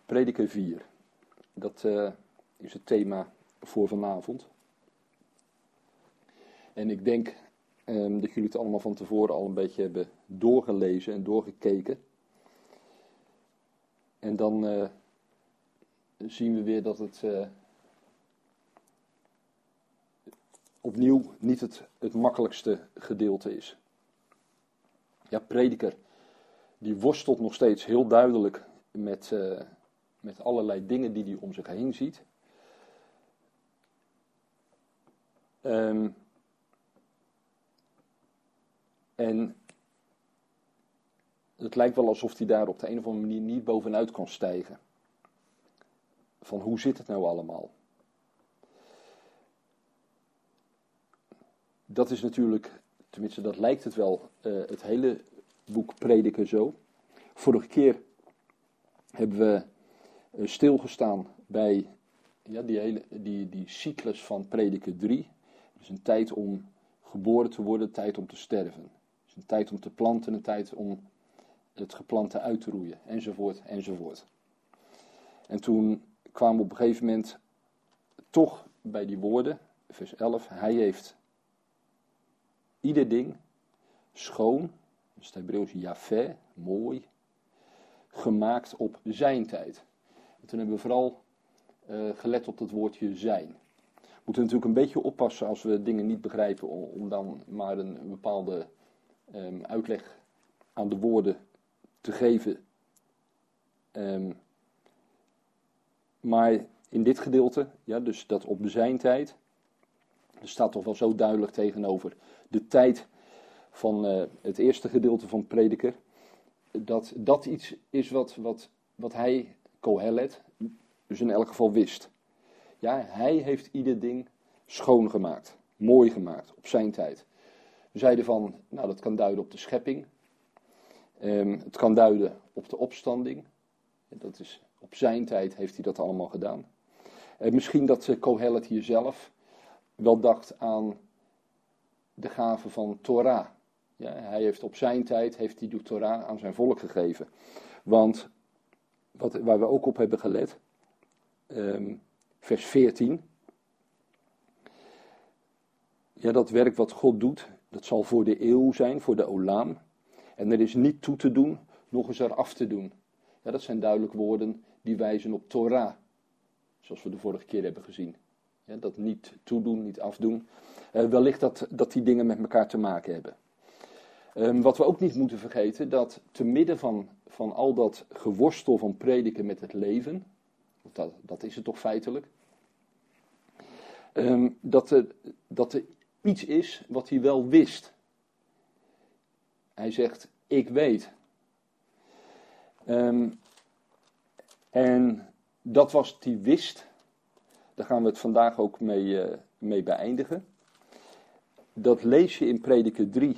Prediker 4. Dat is het thema voor vanavond. En ik denk dat jullie het allemaal van tevoren al een beetje hebben doorgelezen en doorgekeken. En dan zien we weer dat het opnieuw niet het makkelijkste gedeelte is. Ja, prediker, die worstelt nog steeds heel duidelijk met allerlei dingen die hij om zich heen ziet. En het lijkt wel alsof hij daar op de een of andere manier niet bovenuit kan stijgen. Van hoe zit het nou allemaal? Dat is natuurlijk, tenminste dat lijkt het wel, het hele boek Prediker zo. Vorige keer hebben we stilgestaan bij die cyclus van Prediker 3. Dus een tijd om geboren te worden, een tijd om te sterven. Dus een tijd om te planten, een tijd om het geplante uit te roeien, enzovoort, enzovoort. En toen kwamen we op een gegeven moment toch bij die woorden, vers 11. Hij heeft ieder ding schoon, dus het Hebreeuws Yahweh, mooi, gemaakt op zijn tijd. En toen hebben we vooral gelet op het woordje zijn. We moeten natuurlijk een beetje oppassen als we dingen niet begrijpen om dan maar een bepaalde uitleg aan de woorden te geven. Maar in dit gedeelte, ja, dus dat op zijn tijd, er staat toch wel zo duidelijk tegenover de tijd van het eerste gedeelte van Prediker, dat iets is wat hij, Kohelet, dus in elk geval wist. Ja, hij heeft ieder ding schoongemaakt, mooi gemaakt, op zijn tijd. We zeiden van, nou dat kan duiden op de schepping. Het kan duiden op de opstanding. Dat is, op zijn tijd heeft hij dat allemaal gedaan. Misschien dat Kohelet hier zelf wel dacht aan de gave van Torah. Ja, hij heeft op zijn tijd de Torah aan zijn volk gegeven. Want waar we ook op hebben gelet, vers 14. Ja, dat werk wat God doet, dat zal voor de eeuw zijn, voor de olam. En er is niet toe te doen, nog eens eraf te doen. Ja, dat zijn duidelijk woorden die wijzen op Torah. Zoals we de vorige keer hebben gezien. Ja, dat niet toedoen, niet afdoen. Wellicht dat die dingen met elkaar te maken hebben. Wat we ook niet moeten vergeten, dat te midden van al dat geworstel van prediken met het leven, dat is het toch feitelijk, dat er iets is wat hij wel wist. Hij zegt, ik weet. En dat was wat hij wist. Daar gaan we het vandaag ook mee beëindigen. Dat lees je in Prediker 3,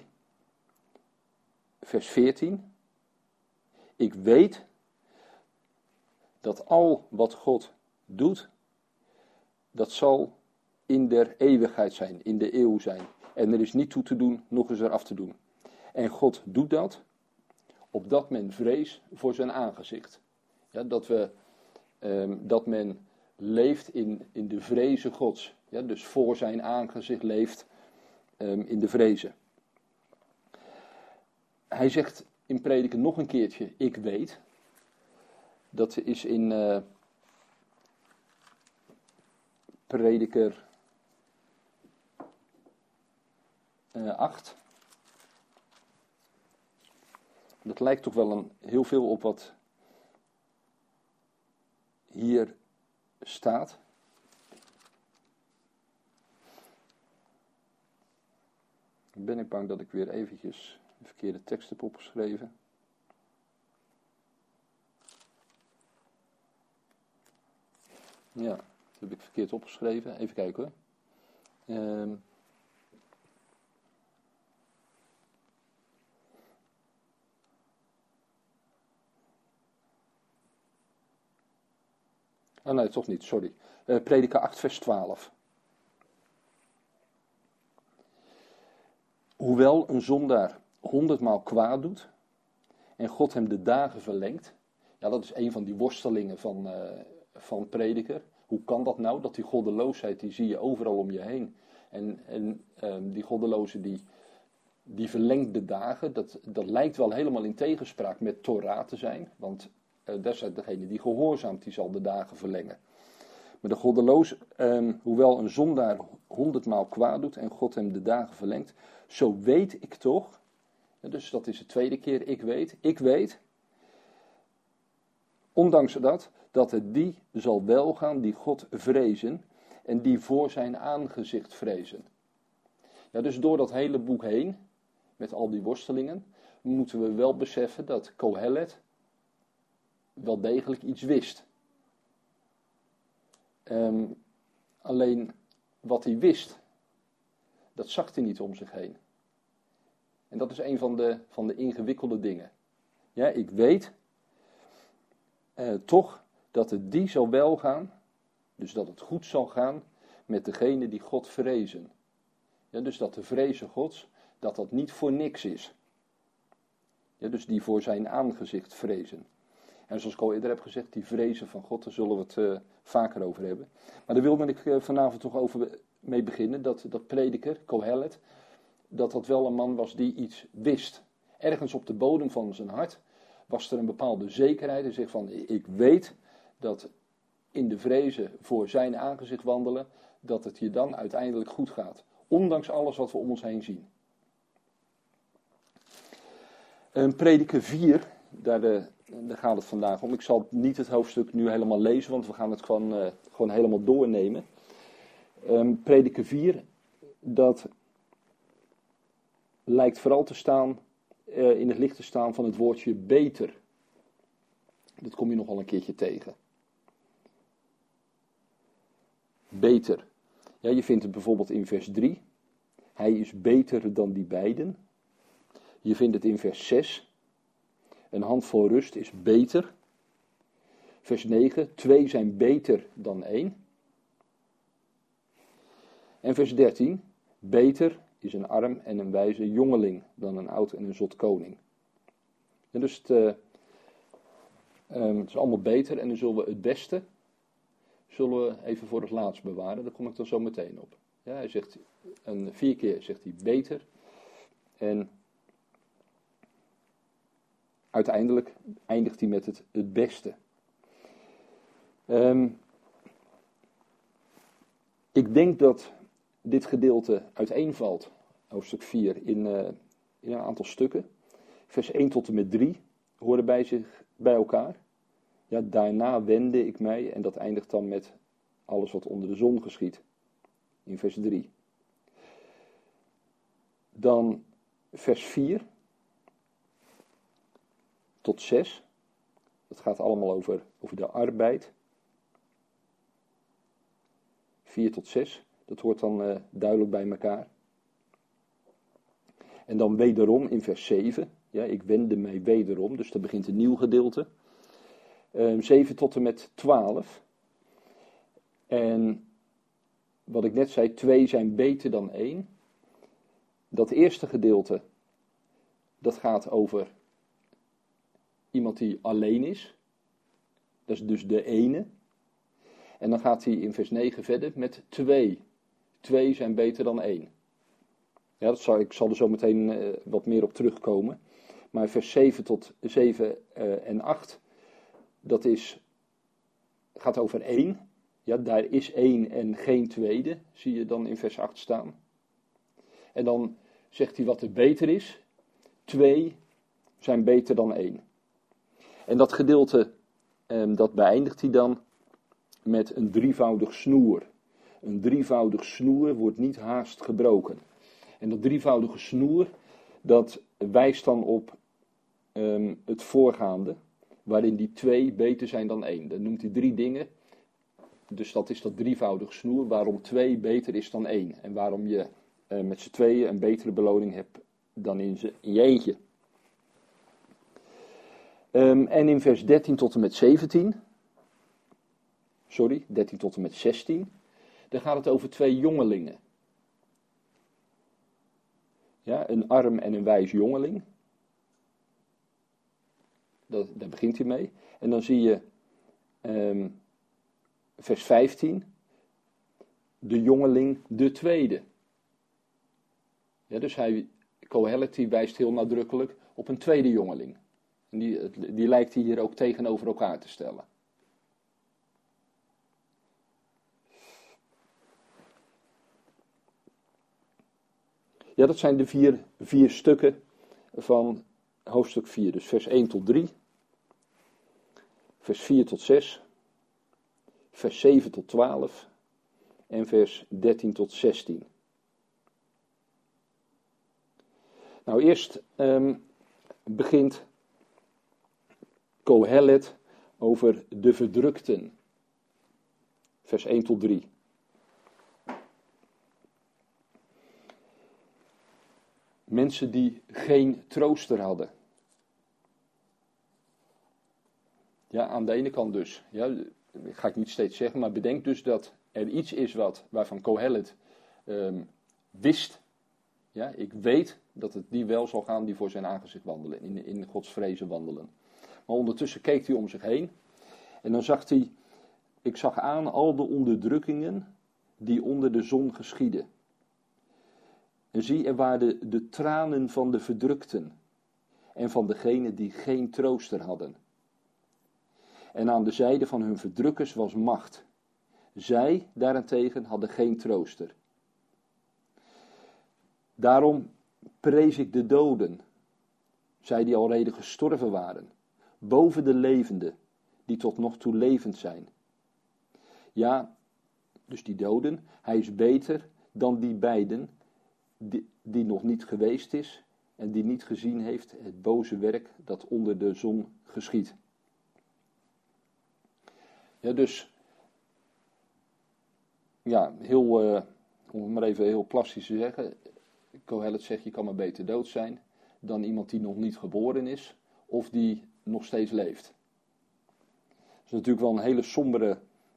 vers 14. Ik weet dat al wat God doet, dat zal in der eeuwigheid zijn, in de eeuw zijn. En er is niet toe te doen, nog eens eraf te doen. En God doet dat, opdat men vrees voor zijn aangezicht. Ja, dat men leeft in de vrezen Gods. Ja, dus voor zijn aangezicht leeft in de vrezen. Hij zegt in Prediker nog een keertje, ik weet. Dat is in Prediker 8. Dat lijkt toch wel heel veel op wat hier staat. Dan ben ik bang dat ik weer eventjes de verkeerde tekst heb opgeschreven. Ja, dat heb ik verkeerd opgeschreven. Even kijken hoor. Oh nee, toch niet, sorry. Prediker 8, vers 12. Hoewel een zondaar 100 maal kwaad doet en God hem de dagen verlengt, Ja, dat is een van die worstelingen van Prediker. Hoe kan dat nou? Dat die goddeloosheid, die zie je overal om je heen. En die goddeloze, die verlengt de dagen. Dat lijkt wel helemaal in tegenspraak met Torah te zijn. Want daar staat degene die gehoorzaamt, die zal de dagen verlengen. Maar de goddeloos, hoewel een zondaar 100-maal kwaad doet en God hem de dagen verlengt, zo weet ik toch, dus dat is de tweede keer ik weet, ondanks dat het die zal welgaan die God vrezen en die voor zijn aangezicht vrezen. Ja, dus door dat hele boek heen, met al die worstelingen, moeten we wel beseffen dat Kohelet wel degelijk iets wist. Alleen wat hij wist, dat zag hij niet om zich heen. En dat is een van de ingewikkelde dingen. Ja, ik weet toch dat het die zal welgaan, dus dat het goed zal gaan met degene die God vrezen. Ja, dus dat de vrezen Gods, dat niet voor niks is. Ja, dus die voor zijn aangezicht vrezen. En zoals ik al eerder heb gezegd, die vrezen van God, daar zullen we het vaker over hebben. Maar daar wilde ik vanavond toch mee beginnen, dat prediker, Kohelet, dat wel een man was die iets wist. Ergens op de bodem van zijn hart was er een bepaalde zekerheid. Hij zegt van, ik weet dat in de vrezen voor zijn aangezicht wandelen, dat het je dan uiteindelijk goed gaat. Ondanks alles wat we om ons heen zien. Prediker 4, daar gaat het vandaag om. Ik zal niet het hoofdstuk nu helemaal lezen, want we gaan het gewoon helemaal doornemen. Prediker 4, dat lijkt vooral te staan, in het licht te staan van het woordje beter. Dat kom je nogal een keertje tegen. Beter. Ja, je vindt het bijvoorbeeld in vers 3. Hij is beter dan die beiden. Je vindt het in vers 6. Een handvol rust is beter. Vers 9. 2 zijn beter dan 1. En vers 13. Beter is een arm en een wijze jongeling dan een oud en een zot koning. En dus het is allemaal beter en dan zullen we het beste even voor het laatst bewaren. Daar kom ik dan zo meteen op. Ja, hij zegt 4 keer zegt hij beter en uiteindelijk eindigt hij met het beste. Ik denk dat dit gedeelte uiteenvalt, hoofdstuk 4, in een aantal stukken. Vers 1 tot en met 3 horen bij elkaar. Ja, daarna wendde ik mij en dat eindigt dan met alles wat onder de zon geschiet. In vers 3. Dan vers 4 tot 6. Dat gaat allemaal over de arbeid. 4 tot 6. Dat hoort dan duidelijk bij elkaar. En dan wederom in vers 7. Ja, ik wendde mij wederom. Dus daar begint een nieuw gedeelte. 7 tot en met 12. En wat ik net zei, 2 zijn beter dan 1. Dat eerste gedeelte, dat gaat over iemand die alleen is. Dat is dus de ene. En dan gaat hij in vers 9 verder met 2. 2 zijn beter dan 1. Ja, ik zal er zo meteen wat meer op terugkomen. Maar vers 7 en 8, dat gaat over 1. Ja, daar is 1 en geen tweede, zie je dan in vers 8 staan. En dan zegt hij wat er beter is. 2 zijn beter dan 1. En dat gedeelte, dat beëindigt hij dan met een drievoudig snoer. Een drievoudig snoer wordt niet haast gebroken. En dat drievoudige snoer, dat wijst dan op het voorgaande, waarin die 2 beter zijn dan 1. Dan noemt hij 3 dingen. Dus dat is dat drievoudige snoer, waarom 2 beter is dan 1. En waarom je met z'n tweeën een betere beloning hebt dan in je eentje. En in vers 13 tot en met 17, 13 tot en met 16, dan gaat het over 2 jongelingen. Ja, een arm en een wijs jongeling. daar begint hij mee. En dan zie je vers 15, de jongeling de tweede. Ja, dus Kohelet die wijst heel nadrukkelijk op een tweede jongeling. En die lijkt hij hier ook tegenover elkaar te stellen. Ja, dat zijn de vier stukken van hoofdstuk 4. Dus vers 1 tot 3, vers 4 tot 6, vers 7 tot 12 en vers 13 tot 16. Nou, eerst begint Kohelet over de verdrukten. Vers 1 tot 3. Mensen die geen trooster hadden. Ja, aan de ene kant dus. Ja, ga ik niet steeds zeggen, maar bedenk dus dat er iets is waarvan Kohelet wist. Ja, ik weet dat het die wel zal gaan die voor zijn aangezicht wandelen, in Gods vrezen wandelen. Maar ondertussen keek hij om zich heen en dan zag hij, ik zag aan al de onderdrukkingen die onder de zon geschieden. En zie, er waren de tranen van de verdrukten en van degenen die geen trooster hadden. En aan de zijde van hun verdrukkers was macht. Zij daarentegen hadden geen trooster. Daarom prees ik de doden, zij die alreeds gestorven waren, boven de levenden, die tot nog toe levend zijn. Ja, dus die doden, hij is beter dan die beiden, die nog niet geweest is en die niet gezien heeft het boze werk dat onder de zon geschiedt. Ja, dus, ja, om het maar even heel plastisch te zeggen, Kohelet zegt, je kan maar beter dood zijn dan iemand die nog niet geboren is of die nog steeds leeft. Dat is natuurlijk wel een hele sombere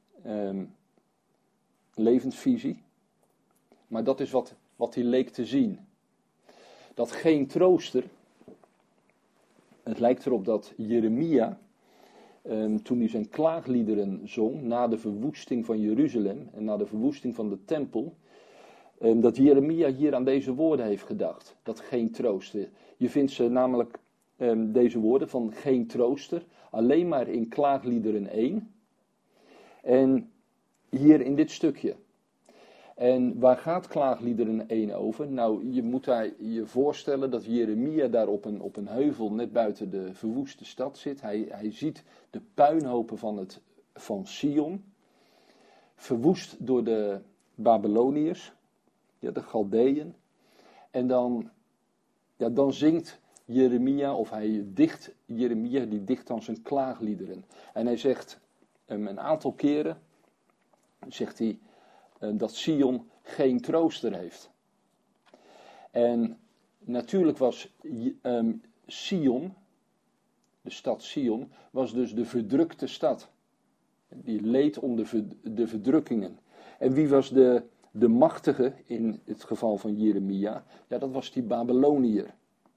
levensvisie, maar dat is wat hij leek te zien. Dat geen trooster, het lijkt erop dat Jeremia, toen hij zijn klaagliederen zong, na de verwoesting van Jeruzalem en na de verwoesting van de tempel, dat Jeremia hier aan deze woorden heeft gedacht. Dat geen trooster. Je vindt ze namelijk, deze woorden van geen trooster, alleen maar in klaagliederen 1. En hier in dit stukje. En waar gaat klaagliederen 1 over? Nou, je moet je voorstellen dat Jeremia daar op een heuvel net buiten de verwoeste stad zit. Hij ziet de puinhopen van Sion, verwoest door de Babyloniërs, ja, de Galdeën. En dan zingt Jeremia, of Jeremia dicht dan zijn klaagliederen. En hij zegt een aantal keren, zegt hij, dat Sion geen trooster heeft. En natuurlijk was Sion, de stad Sion, was dus de verdrukte stad. Die leed onder de verdrukkingen. En wie was de machtige in het geval van Jeremia? Ja, dat was die Babyloniër.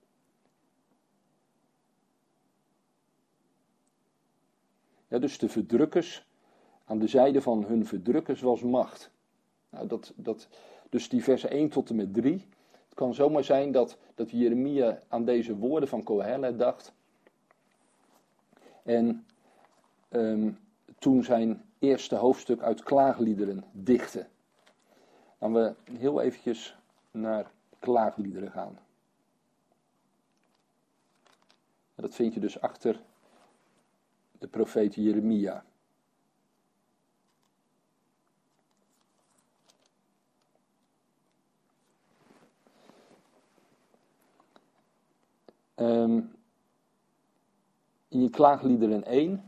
Ja, dus de verdrukkers, aan de zijde van hun verdrukkers was macht. Nou, dus die versen 1 tot en met 3. Het kan zomaar zijn dat Jeremia aan deze woorden van Kohelet dacht. En toen zijn eerste hoofdstuk uit klaagliederen dichtte. Laten we heel eventjes naar klaagliederen gaan. Dat vind je dus achter de profeet Jeremia. In klaagliederen 1,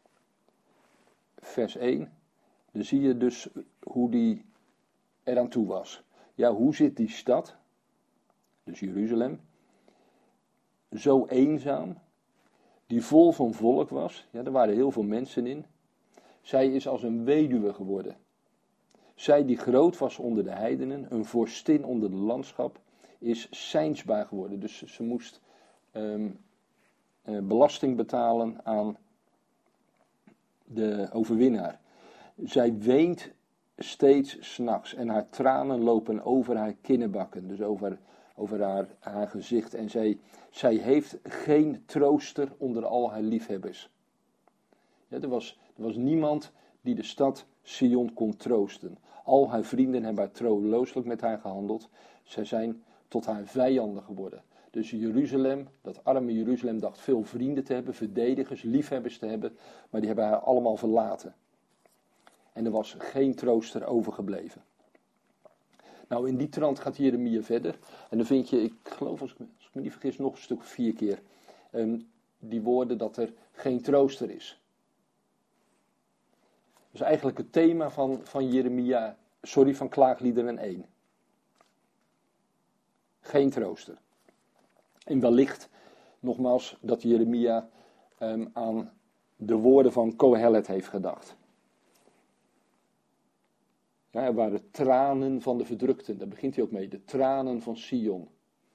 vers 1, dan zie je dus hoe die eraan toe was. Ja, hoe zit die stad, dus Jeruzalem, zo eenzaam, die vol van volk was. Ja, er waren heel veel mensen in. Zij is als een weduwe geworden. Zij die groot was onder de heidenen, een vorstin onder de landschap, is seinsbaar geworden. Dus ze moest belasting betalen aan de overwinnaar. Zij weent steeds 's nachts en haar tranen lopen over haar kinnenbakken, dus over haar gezicht. En zij heeft geen trooster onder al haar liefhebbers. Ja, er was niemand die de stad Sion kon troosten. Al haar vrienden hebben haar troostelooslijk met haar gehandeld. Zij zijn tot haar vijanden geworden. Dus Jeruzalem, dat arme Jeruzalem, dacht veel vrienden te hebben, verdedigers, liefhebbers te hebben, maar die hebben haar allemaal verlaten. En er was geen trooster overgebleven. Nou, in die trant gaat Jeremia verder. En dan vind je, ik geloof als ik me niet vergis, nog een stuk 4 keer die woorden dat er geen trooster is. Dat is eigenlijk het thema van Jeremia, van Klaagliederen 1. Geen trooster. En wellicht, nogmaals, dat Jeremia aan de woorden van Kohelet heeft gedacht. Ja, er waren tranen van de verdrukten, daar begint hij ook mee, de tranen van Sion.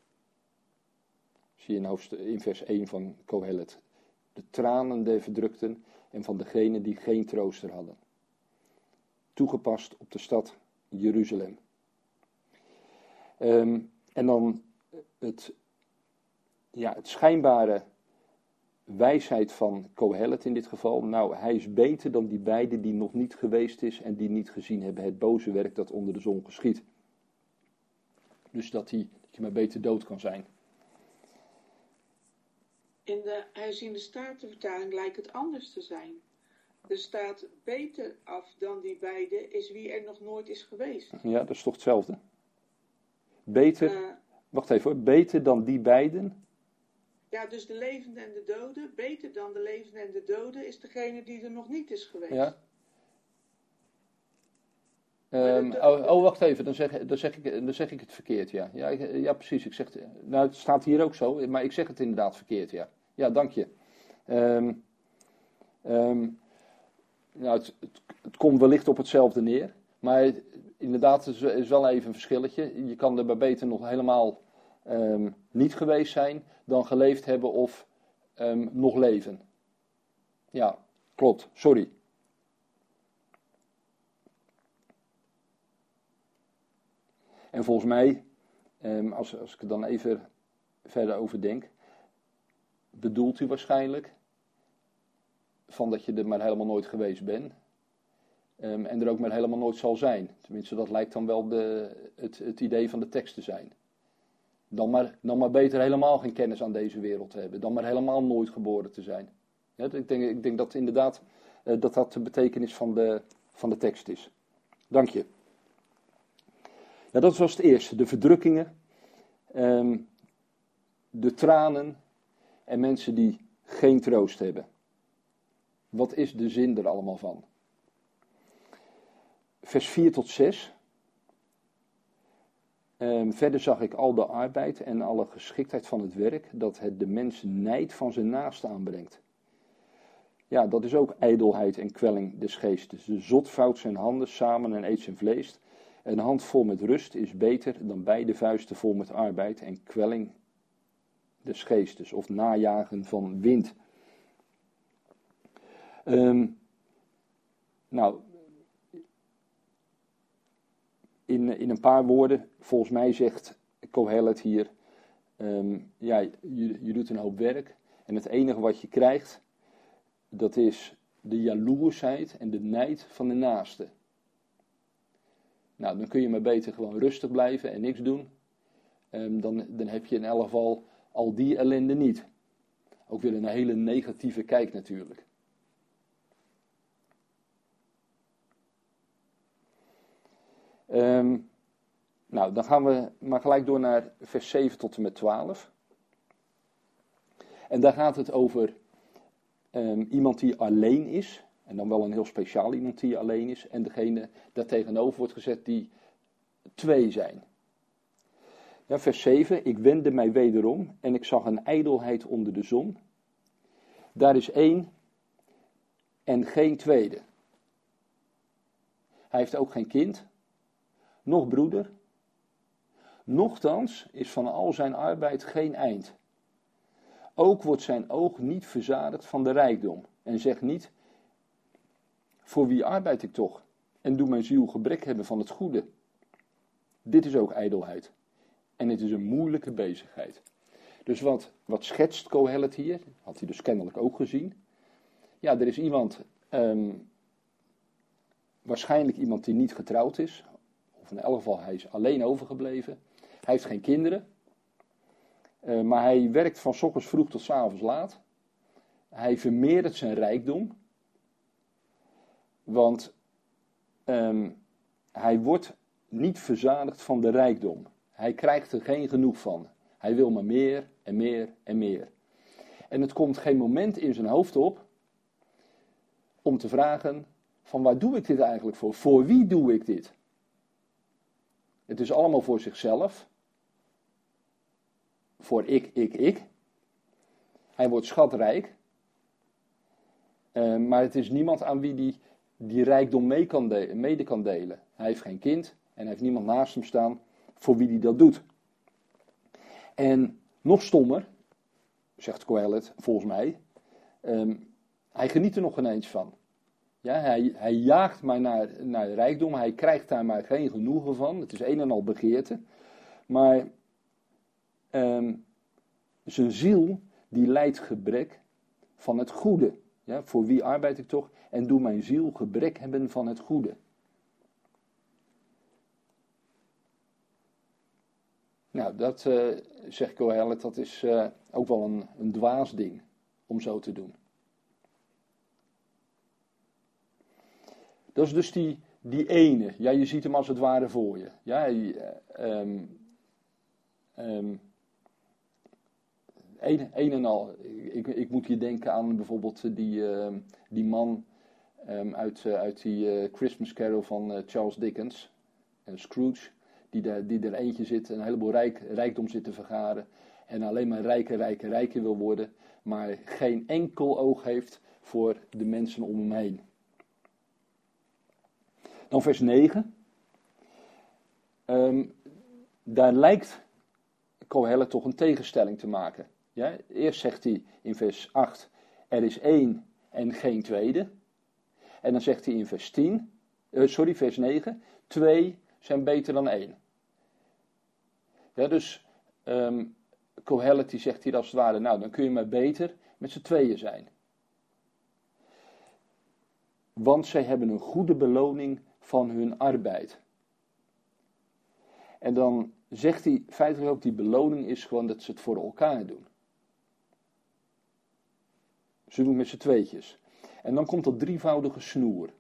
Zie je in vers 1 van Kohelet. De tranen der verdrukten en van degenen die geen trooster hadden. Toegepast op de stad Jeruzalem. En dan het schijnbare wijsheid van Kohelet in dit geval. Nou, hij is beter dan die beiden die nog niet geweest is en die niet gezien hebben het boze werk dat onder de zon geschiet. Dus dat je maar beter dood kan zijn. In de herziende statenvertaling lijkt het anders te zijn. Er staat beter af dan die beiden is wie er nog nooit is geweest. Ja, dat is toch hetzelfde? Beter, wacht even hoor, beter dan die beiden. Ja, dus de levende en de dode, beter dan de levende en de dode is degene die er nog niet is geweest. Ja. Wacht even, dan zeg ik het verkeerd, ja. Ja, precies, nou het staat hier ook zo, maar ik zeg het inderdaad verkeerd, ja. Ja, dank je. Nou, het komt wellicht op hetzelfde neer, maar inderdaad is wel even een verschilletje. Je kan er maar beter nog helemaal niet geweest zijn dan geleefd hebben of nog leven. Ja, klopt, sorry. En volgens mij, als ik er dan even verder over denk, bedoelt u waarschijnlijk van dat je er maar helemaal nooit geweest bent. En er ook maar helemaal nooit zal zijn. Tenminste, dat lijkt dan wel het idee van de tekst te zijn. Dan maar beter helemaal geen kennis aan deze wereld te hebben. Dan maar helemaal nooit geboren te zijn. Ja, ik denk dat inderdaad dat de betekenis van de tekst is. Dank je. Ja, dat was het eerste. De verdrukkingen, de tranen en mensen die geen troost hebben. Wat is de zin er allemaal van? Vers 4 tot 6. Verder zag ik al de arbeid en alle geschiktheid van het werk, dat het de mens nijd van zijn naaste aanbrengt. Ja, dat is ook ijdelheid en kwelling des geestes. De zot vouwt zijn handen samen en eet zijn vlees. Een hand vol met rust is beter dan beide vuisten vol met arbeid en kwelling des geestes, of najagen van wind. Nou, in een paar woorden, volgens mij zegt Kohelet hier, je doet een hoop werk en het enige wat je krijgt, dat is de jaloersheid en de nijd van de naaste. Nou, dan kun je maar beter gewoon rustig blijven en niks doen. Dan heb je in elk geval al die ellende niet. Ook weer een hele negatieve kijk natuurlijk. Nou, dan gaan we maar gelijk door naar vers 7 tot en met 12. En daar gaat het over iemand die alleen is. En dan wel een heel speciaal iemand die alleen is. En degene daar tegenover wordt gezet die 2 zijn. Ja, vers 7. Ik wendde mij wederom en ik zag een ijdelheid onder de zon. Daar is 1 en geen tweede. Hij heeft ook geen kind, nog broeder. Nochtans is van al zijn arbeid geen eind. ook wordt zijn oog niet verzadigd van de rijkdom. En zegt niet, voor wie arbeid ik toch? En doe mijn ziel gebrek hebben van het goede. Dit is ook ijdelheid. En het is een moeilijke bezigheid. Dus wat schetst Kohelet hier? Had hij dus kennelijk ook gezien. Ja, er is iemand, waarschijnlijk iemand die niet getrouwd is. Of in elk geval, hij is alleen overgebleven. Hij heeft geen kinderen. Maar hij werkt van 's ochtends vroeg tot 's avonds laat. Hij vermeerdert zijn rijkdom. Want hij wordt niet verzadigd van de rijkdom. Hij krijgt er geen genoeg van. Hij wil maar meer en meer en meer. En het komt geen moment in zijn hoofd op om te vragen van waar doe ik dit eigenlijk voor? Voor wie doe ik dit? Het is allemaal voor zichzelf. Voor ik. Hij wordt schatrijk. Maar het is niemand aan wie die rijkdom mede kan delen. Hij heeft geen kind en hij heeft niemand naast hem staan voor wie hij dat doet. En nog stommer, zegt Kohelet volgens mij, hij geniet er nog ineens van. Ja, hij jaagt maar naar rijkdom, hij krijgt daar maar geen genoegen van. Het is een en al begeerte. Maar zijn ziel, die lijdt gebrek van het goede. Ja, voor wie arbeid ik toch? En doe mijn ziel gebrek hebben van het goede. Nou, dat zegt Kohelet, dat is ook wel een dwaas ding om zo te doen. Dat is dus die ene. Ja, je ziet hem als het ware voor je. Ja, een en al. Ik moet hier denken aan bijvoorbeeld die man uit die Christmas Carol van Charles Dickens. Scrooge. Die er eentje zit, een heleboel rijkdom zit te vergaren. En alleen maar rijker wil worden. Maar geen enkel oog heeft voor de mensen om hem heen. Dan vers 9. Daar lijkt Kohelet toch een tegenstelling te maken. Ja, eerst zegt hij in vers 8, er is één en geen tweede. En dan zegt hij in vers 9, 2 zijn beter dan 1. Ja, dus Kohelet die zegt hier als het ware, nou dan kun je maar beter met z'n tweeën zijn. Want zij hebben een goede beloning van hun arbeid. En dan zegt hij feitelijk ook, die beloning is gewoon dat ze het voor elkaar doen. Ze doen het met z'n tweetjes. En dan komt dat drievoudige snoer.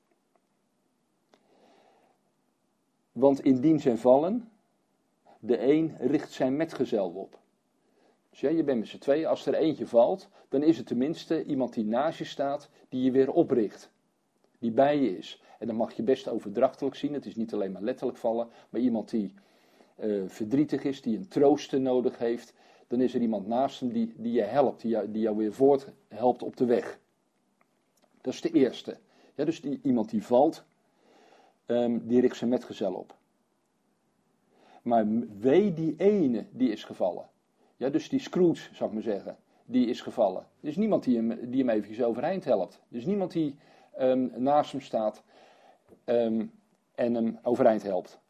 Want indien zij vallen, de een richt zijn metgezel op. Dus ja, je bent met z'n tweeën, als er eentje valt, dan is het tenminste iemand die naast je staat, die je weer opricht. Die bij je is. En dan mag je best overdrachtelijk zien, het is niet alleen maar letterlijk vallen, maar iemand die verdrietig is, die een troosten nodig heeft, dan is er iemand naast hem die je helpt, die jou weer voort helpt op de weg. Dat is de eerste. Ja, dus iemand die valt, die richt zijn metgezel op. Maar wee die ene die is gevallen. Ja, dus die Scrooge, zou ik maar zeggen, die is gevallen. Er is niemand die hem eventjes overeind helpt. Er is niemand die naast hem staat en hem overeind helpt.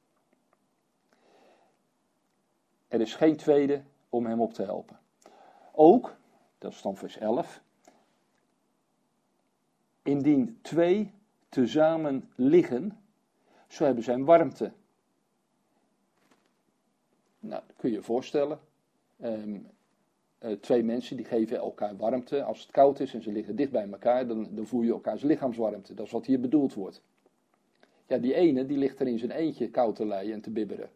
Er is geen tweede om hem op te helpen. Ook, dat is dan vers 11, indien 2 tezamen liggen, zo hebben zij warmte. Nou, dat kun je je voorstellen. 2 mensen die geven elkaar warmte. Als het koud is en ze liggen dicht bij elkaar, dan voel je elkaars lichaamswarmte. Dat is wat hier bedoeld wordt. Ja, die ene die ligt er in zijn eentje koud te leien en te bibberen.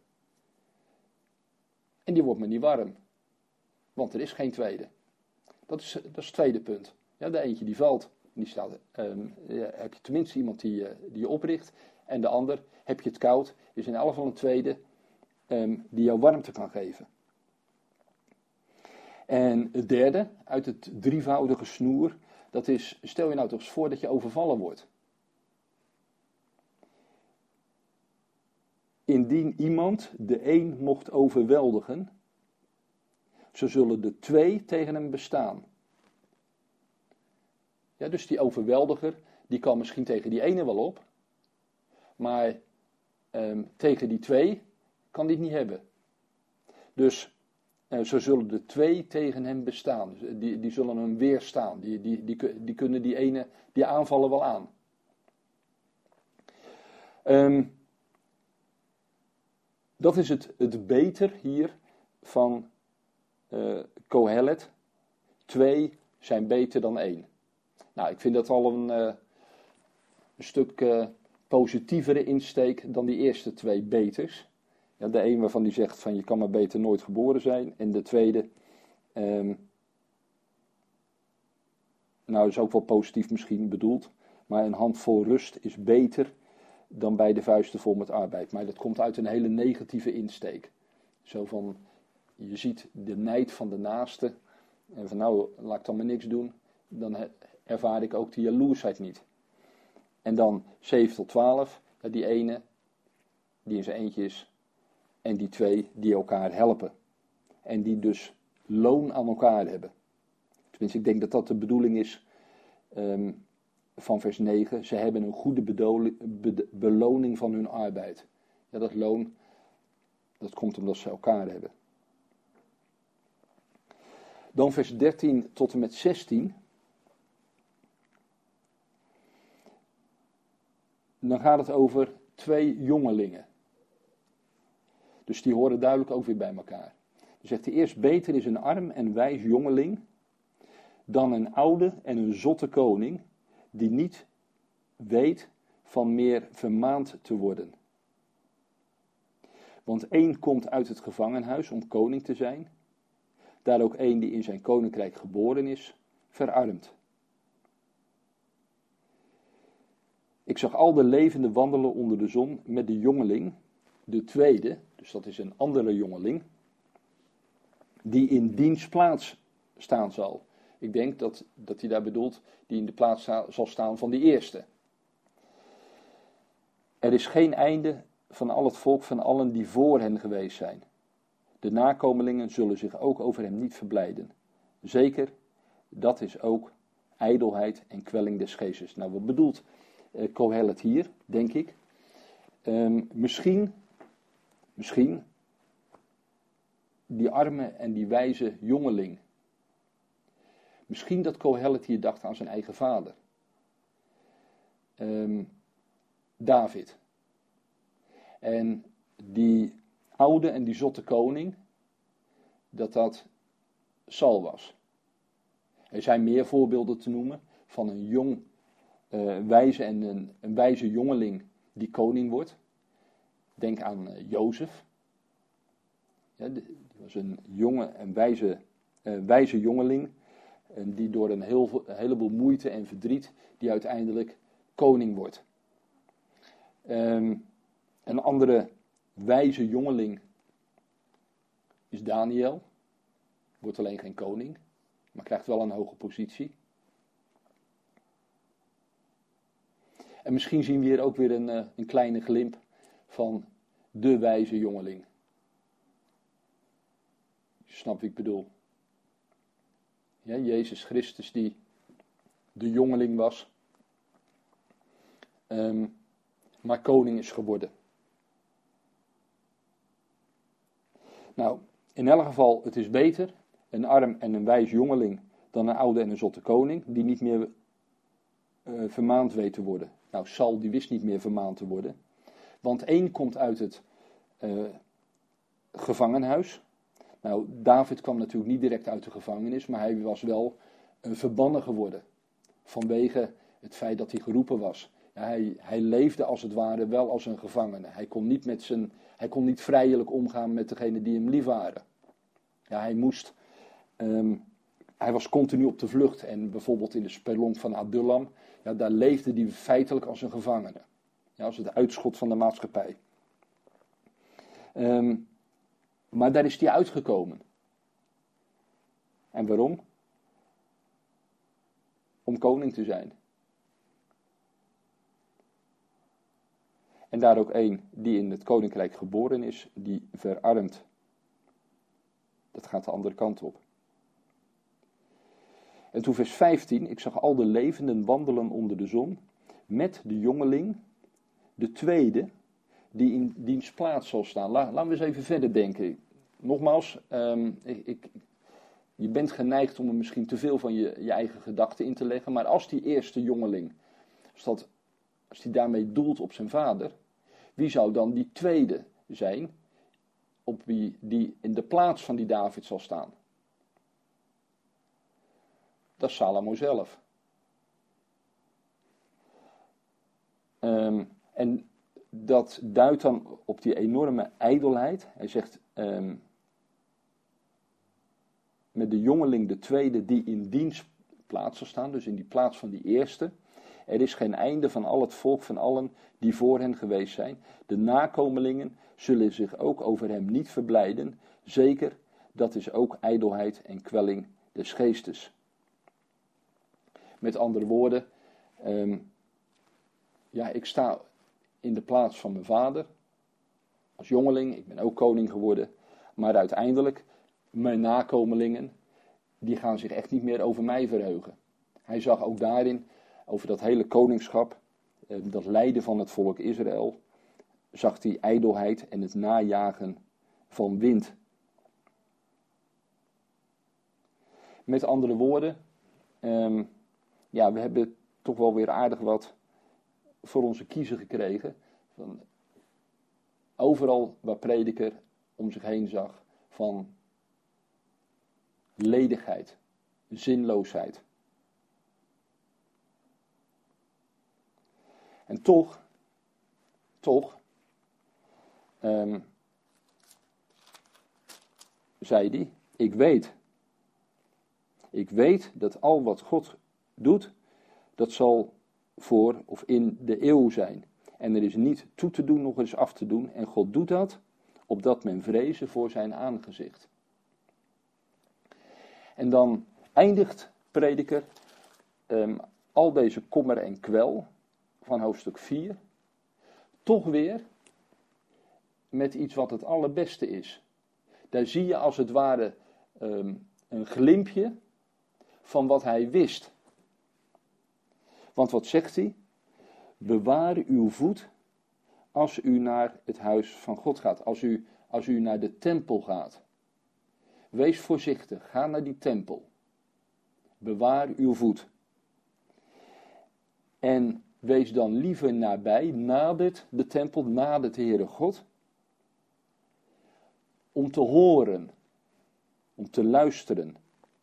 En die wordt maar niet warm. Want er is geen tweede. Dat is het tweede punt. Ja, de eentje die valt, die staat, heb je tenminste iemand die je opricht. En de ander, heb je het koud, is in elk geval een tweede die jou warmte kan geven. En het derde, uit het drievoudige snoer, dat is, stel je nou toch eens voor dat je overvallen wordt. Indien iemand de een mocht overweldigen, zo zullen de 2 tegen hem bestaan. Ja, dus die overweldiger, die kan misschien tegen die ene wel op, maar tegen die 2 kan die het niet hebben. Dus zo zullen de 2 tegen hem bestaan. Die zullen hem weerstaan. Die kunnen die aanvallen wel aan. Dat is het beter hier van Kohelet. 2 zijn beter dan 1. Nou, ik vind dat al een stuk positievere insteek dan die eerste 2 beters. Ja, de een waarvan die zegt van je kan maar beter nooit geboren zijn. En de tweede, nou is ook wel positief misschien bedoeld. Maar een handvol rust is beter dan bij de vuisten vol met arbeid. Maar dat komt uit een hele negatieve insteek. Zo van, je ziet de nijd van de naaste. En van nou, laat ik dan maar niks doen. Dan ervaar ik ook die jaloersheid niet. En dan 7 tot 12, die ene die in zijn eentje is. En die 2 die elkaar helpen. En die dus loon aan elkaar hebben. Tenminste, ik denk dat dat de bedoeling is van vers 9. Ze hebben een goede beloning van hun arbeid. Ja, dat loon, dat komt omdat ze elkaar hebben. Dan vers 13 tot en met 16. Dan gaat het over 2 jongelingen. Dus die horen duidelijk ook weer bij elkaar. Dan zegt hij eerst, beter is een arm en wijs jongeling dan een oude en een zotte koning die niet weet van meer vermaand te worden. Want 1 komt uit het gevangenhuis om koning te zijn, daar ook 1 die in zijn koninkrijk geboren is, verarmt. Ik zag al de levenden wandelen onder de zon met de jongeling, de tweede, dus dat is een andere jongeling, die in diens plaats staan zal. Ik denk dat hij daar bedoelt, die in de plaats zal staan van die eerste. Er is geen einde van al het volk van allen die voor hen geweest zijn. De nakomelingen zullen zich ook over hem niet verblijden. Zeker, dat is ook ijdelheid en kwelling des geestes. Nou, wat bedoelt Kohelet hier, denk ik? Misschien die arme en die wijze jongeling. Misschien dat Kohelet hier dacht aan zijn eigen vader. David. En die oude en die zotte koning, dat Saul was. Er zijn meer voorbeelden te noemen van een jong wijze en een wijze jongeling die koning wordt. Denk aan Jozef. Ja, die was een jonge en wijze jongeling. En die door een heleboel moeite en verdriet, die uiteindelijk koning wordt. Een andere wijze jongeling is Daniel. Wordt alleen geen koning, maar krijgt wel een hoge positie. En misschien zien we hier ook weer een kleine glimp van de wijze jongeling. Je snapt wat ik bedoel. Ja, Jezus Christus die de jongeling was, maar koning is geworden. Nou, in elk geval, het is beter een arm en een wijs jongeling dan een oude en een zotte koning die niet meer vermaand weet te worden. Nou, Saul die wist niet meer vermaand te worden, want 1 komt uit het gevangenhuis. Nou, David kwam natuurlijk niet direct uit de gevangenis, maar hij was wel verbannen geworden. Vanwege het feit dat hij geroepen was. Ja, hij leefde als het ware wel als een gevangene. Hij kon niet vrijelijk omgaan met degenen die hem lief waren. Ja, hij was continu op de vlucht. En bijvoorbeeld in de spelonk van Adullam, ja, daar leefde hij feitelijk als een gevangene. Ja, als het uitschot van de maatschappij. Maar daar is hij uitgekomen. En waarom? Om koning te zijn. En daar ook 1 die in het koninkrijk geboren is, die verarmt. Dat gaat de andere kant op. En toen vers 15, ik zag al de levenden wandelen onder de zon, met de jongeling, de tweede, die in diens plaats zal staan. Laten we eens even verder denken. Nogmaals, je bent geneigd om er misschien te veel van je eigen gedachten in te leggen, maar als die eerste jongeling, als die daarmee doelt op zijn vader, wie zou dan die tweede zijn, op wie die in de plaats van die David zal staan? Dat is Salomo zelf. En dat duidt dan op die enorme ijdelheid. Hij zegt, met de jongeling de tweede die in diens plaats zal staan, dus in die plaats van die eerste. Er is geen einde van al het volk van allen die voor hen geweest zijn. De nakomelingen zullen zich ook over hem niet verblijden. Zeker, dat is ook ijdelheid en kwelling des geestes. Met andere woorden, ik sta in de plaats van mijn vader, als jongeling, ik ben ook koning geworden, maar uiteindelijk, mijn nakomelingen, die gaan zich echt niet meer over mij verheugen. Hij zag ook daarin, over dat hele koningschap, dat lijden van het volk Israël, zag hij ijdelheid en het najagen van wind. Met andere woorden, we hebben toch wel weer aardig wat voor onze kiezer gekregen. Van overal waar prediker om zich heen zag van ledigheid, zinloosheid. En toch, zei hij, ik weet dat al wat God doet, dat zal voor of in de eeuw zijn. En er is niet toe te doen, nog eens af te doen. En God doet dat, opdat men vrezen voor zijn aangezicht. En dan eindigt prediker al deze kommer en kwel van hoofdstuk 4, toch weer met iets wat het allerbeste is. Daar zie je als het ware een glimpje van wat hij wist. Want wat zegt hij? Bewaar uw voet als u naar het huis van God gaat. Als u naar de tempel gaat. Wees voorzichtig, ga naar die tempel. Bewaar uw voet. En wees dan liever nabij, nadert de tempel, nadert de Heere God. Om te horen, om te luisteren.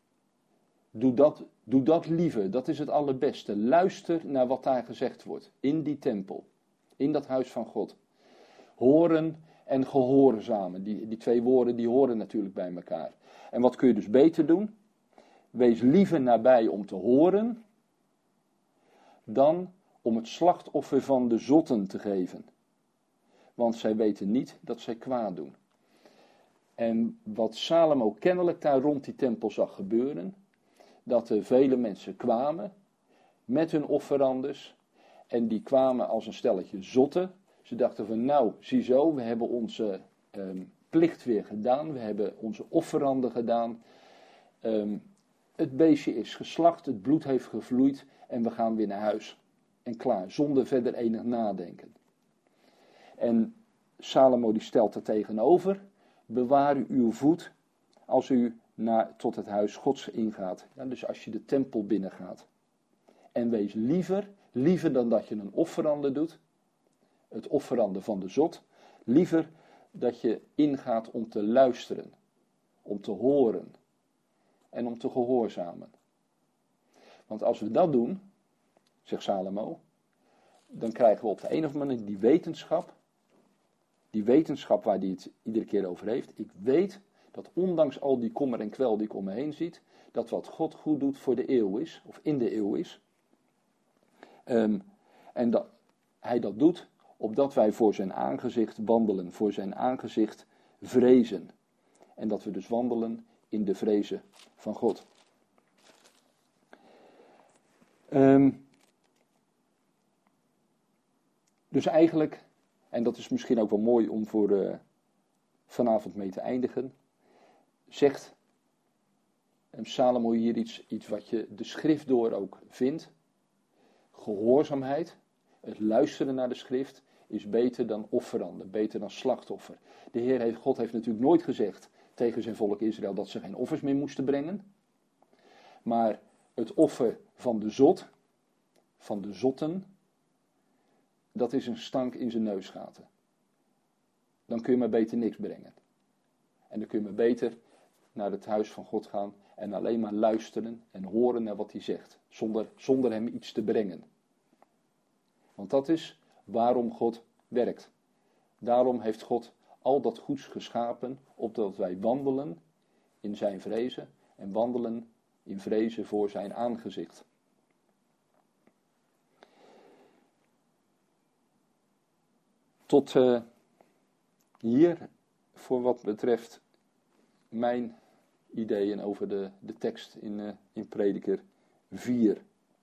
Doe dat liever, dat is het allerbeste. Luister naar wat daar gezegd wordt, in die tempel, in dat huis van God. Horen en gehoorzamen, die twee woorden die horen natuurlijk bij elkaar. En wat kun je dus beter doen? Wees liever nabij om te horen, dan om het slachtoffer van de zotten te geven. Want zij weten niet dat zij kwaad doen. En wat Salomo kennelijk daar rond die tempel zag gebeuren, dat er vele mensen kwamen met hun offerandes en die kwamen als een stelletje zotten. Ze dachten van nou, ziezo, we hebben onze plicht weer gedaan, we hebben onze offeranden gedaan. Het beestje is geslacht, het bloed heeft gevloeid en we gaan weer naar huis. En klaar, zonder verder enig nadenken. En Salomo die stelt er tegenover, bewaar uw voet als u tot het huis Gods ingaat. Ja, dus als je de tempel binnengaat. En wees liever dan dat je een offerande doet, het offerande van de zot, liever dat je ingaat om te luisteren, om te horen en om te gehoorzamen. Want als we dat doen, zegt Salomo, dan krijgen we op de een of andere manier die wetenschap waar hij het iedere keer over heeft. Ik weet dat ondanks al die kommer en kwel die ik om me heen zie, dat wat God goed doet voor de eeuw is, of in de eeuw is. En dat hij dat doet, opdat wij voor zijn aangezicht wandelen, voor zijn aangezicht vrezen. En dat we dus wandelen in de vrezen van God. Dus eigenlijk, en dat is misschien ook wel mooi om voor vanavond mee te eindigen, zegt Salomo hier iets wat je de schrift door ook vindt. Gehoorzaamheid, het luisteren naar de schrift, is beter dan offeranden, beter dan slachtoffer. God heeft natuurlijk nooit gezegd tegen zijn volk Israël dat ze geen offers meer moesten brengen. Maar het offer van de zot, van de zotten, dat is een stank in zijn neusgaten. Dan kun je maar beter niks brengen. En dan kun je maar beter naar het huis van God gaan en alleen maar luisteren en horen naar wat hij zegt, zonder hem iets te brengen. Want dat is waarom God werkt. Daarom heeft God al dat goeds geschapen, opdat wij wandelen in zijn vrezen en wandelen in vrezen voor zijn aangezicht. Tot hier voor wat betreft mijn ideeën over de tekst in Prediker 4.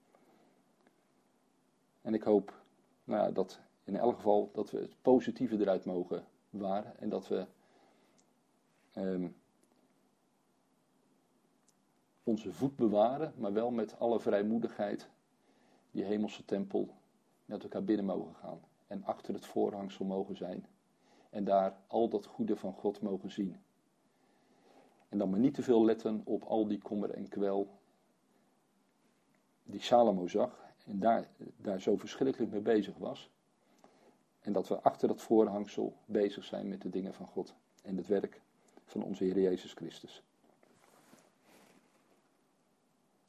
En ik hoop dat in elk geval dat we het positieve eruit mogen waren en dat we onze voet bewaren, maar wel met alle vrijmoedigheid die hemelse tempel met elkaar binnen mogen gaan. En achter het voorhangsel mogen zijn. En daar al dat goede van God mogen zien. En dan maar niet te veel letten op al die kommer en kwel die Salomo zag. En daar zo verschrikkelijk mee bezig was. En dat we achter dat voorhangsel bezig zijn met de dingen van God. En het werk van onze Heer Jezus Christus.